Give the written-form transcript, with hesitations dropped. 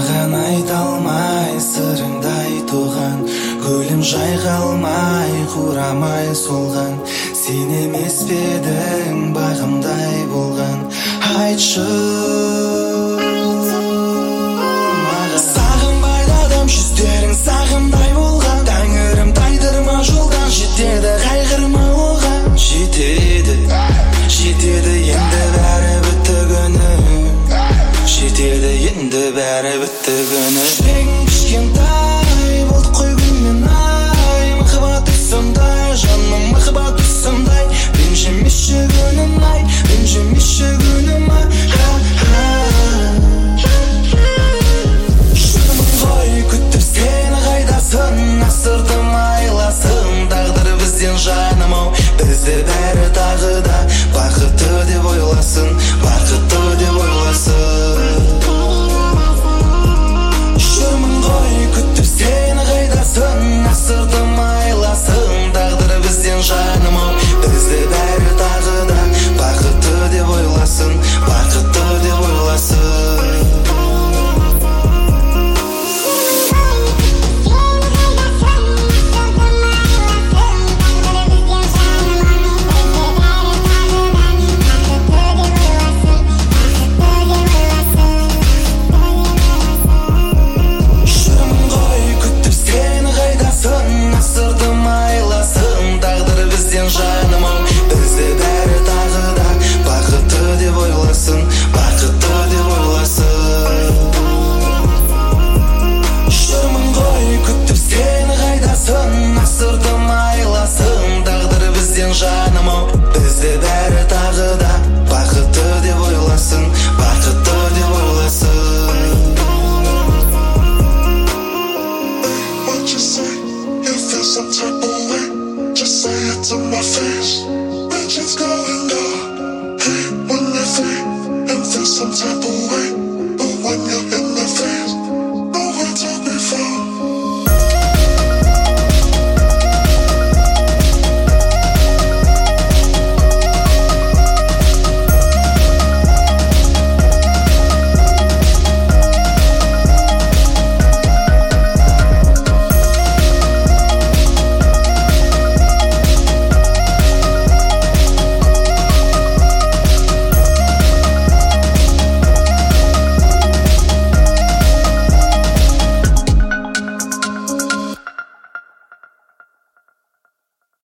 Саған айта алмай сырыңды айтуған, гүлім жайқалмай құрамай солған. Сен емес пе едің бағымдай болған? Айтшы сағынбайды адам жүздерің сағымдай болған. Тәңірім тайдырма жолдан, жетеді қайғырма оған. Жетеді енді бәрі бітті күні, жетеді енді бәрі бітті күні. Жүрегің кішкентай болды қой гүлмен ай, махаббаты сондай, жаным махаббаты сондай. Ренжімеші күнім ай, ренжімеші күнім ай.